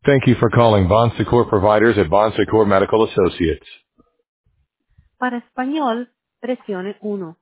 Thank you for calling Bon Secours Providers at Bon Secours Medical Associates. Para español, presione uno.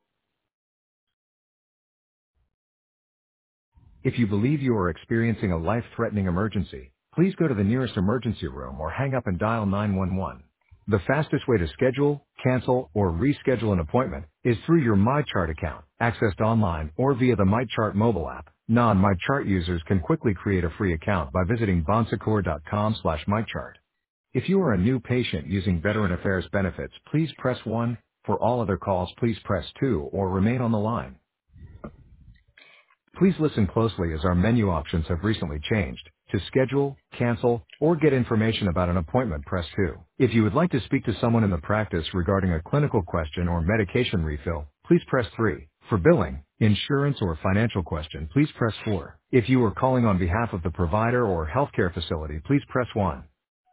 If you believe you are experiencing a life-threatening emergency, please go to the nearest emergency room or hang up and dial 911. The fastest way to schedule, cancel, or reschedule an appointment is through your MyChart account, accessed online or via the MyChart mobile app. Non-MyChart users can quickly create a free account by visiting bonsecours.com/mychart. If you are a new patient using Veteran Affairs benefits, please press 1. For all other calls, please press 2 or remain on the line. Please listen closely as our menu options have recently changed. To schedule, cancel, or get information about an appointment, press 2. If you would like to speak to someone in the practice regarding a clinical question or medication refill, please press 3. For billing, insurance, or financial question, please press 4. If you are calling on behalf of the provider or healthcare facility, please press 1.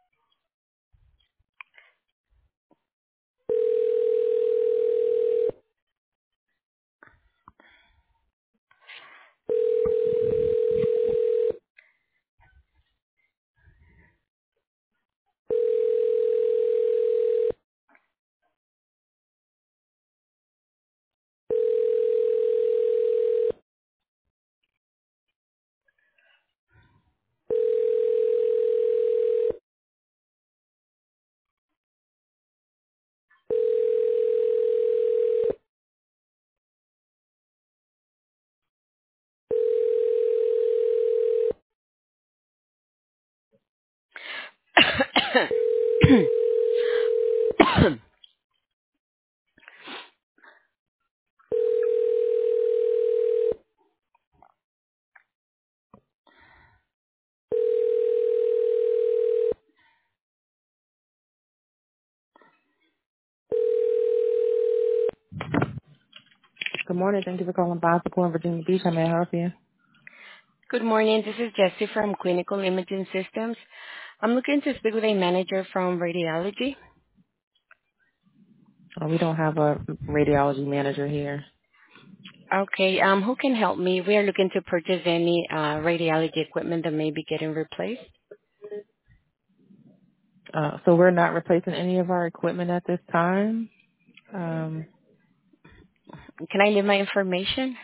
Good morning. Thank you for calling Bicycle in Virginia Beach. How may I help you? Good morning. This is Jessie from Clinical Imaging Systems. I'm looking to speak with a manager from radiology. We don't have a radiology manager here. Okay, who can help me? We are looking to purchase any radiology equipment that may be getting replaced. So we're not replacing any of our equipment at this time. Um, Can I leave my information?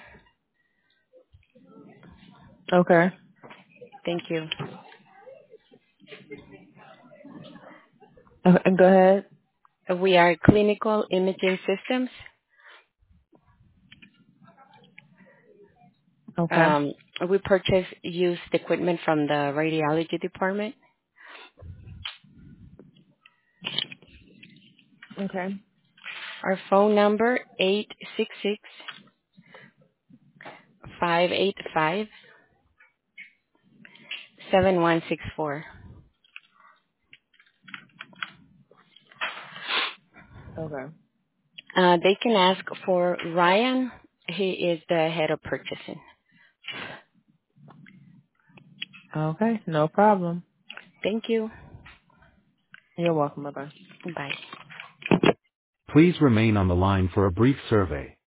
okay. Thank you. Go ahead. We are Clinical Imaging Systems. Okay. We purchase used equipment from the radiology department. Okay. Our phone number, 866-585-7164. Okay. They can ask for Ryan. He is the head of purchasing. Okay. No problem. Thank you. You're welcome. Bye-bye. Bye. Please remain on the line for a brief survey.